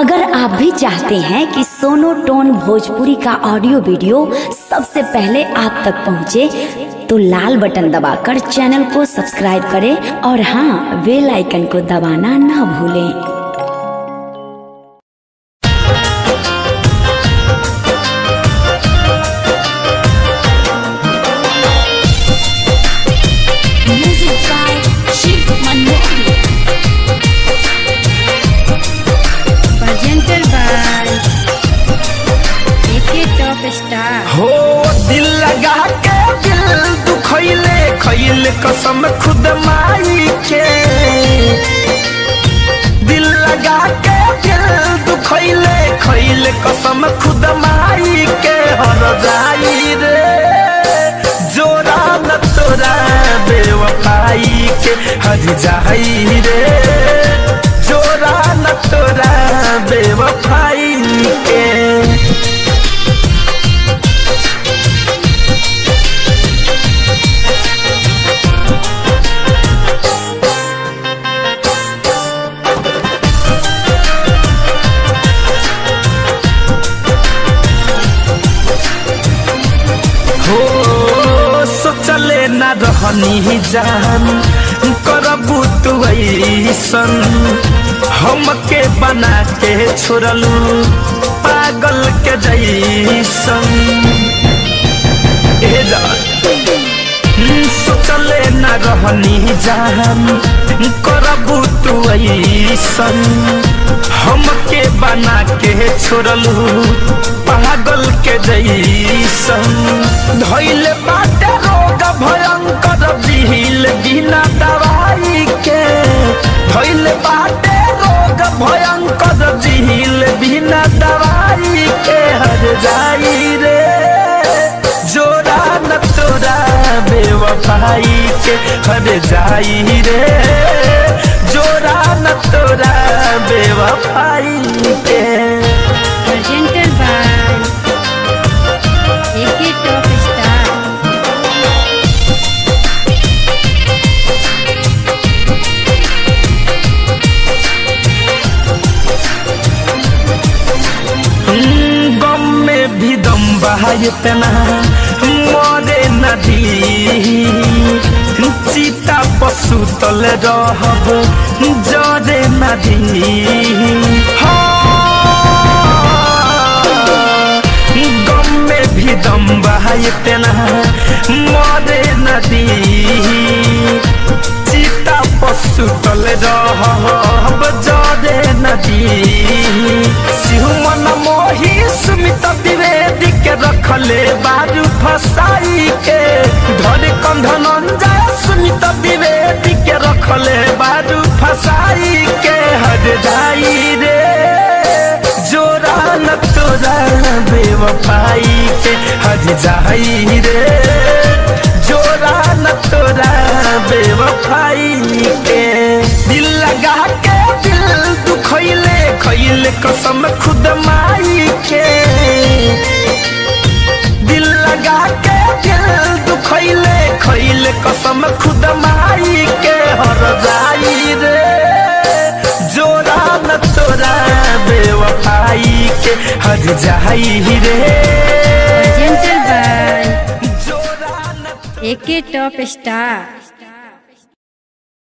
अगर आप भी चाहते हैं कि सोनो टोन भोजपुरी का ऑडियो वीडियो सबसे पहले आप तक पहुंचे, तो लाल बटन दबाकर चैनल को सब्सक्राइब करें और हाँ, बेल आइकन को दबाना ना भूलें। हो दिल लगा के दिल दुखैले खैले कसम खुद माई के। दिल लगा के दिल दुखैले खैले कसम खुद माई के। हर जाई रे जोरा न तोरा बेवफाई के। हर जाई रे जोरा न तोरा बेवफाई के। सोचले न रहनी जान करबू तू ऐसन, हमके बना के छोड़लू पागल के जैसन। ए जान सोचले न रहनी जान करबू तू ऐसन, हमके बना के छोड़लू पागल के जैसन। धैल बाटे रोग भयंकर दिल बिना दवाई के। धैल बाटे रोग भयंकर दिल बिना दवाई के। हर जाई रे जोरा न तोरा बेवफाई के। हर जाई रे जोरा न तोरा बेवफाई के। भी दम बहायतना मोरे नदी, चिता पशु तल रहब जरे नदी। गम में भी दम बहायतना मोरे नदी, चिता पशु तल रहब जरे नदी। सिहुमन मोही सुमित द्विवेदी के रखले बारू फसाई के। धर कंधन जाय सुमित द्विवेदी के रखले बारू फसाई के। हर जाई रे जोरा न तोरा बेवफाई के। हर जाई रे जोरा न तोरा बेवफाई के। दिल लगा के दिल दुखैले खैले कसम खुद माई के। दिल लगा के दिल दुखैले खैले कसम खुद माई के। हर जाई रे जोरा न तोरा बेवफाई के। हर जाई रे एके टॉप स्टार।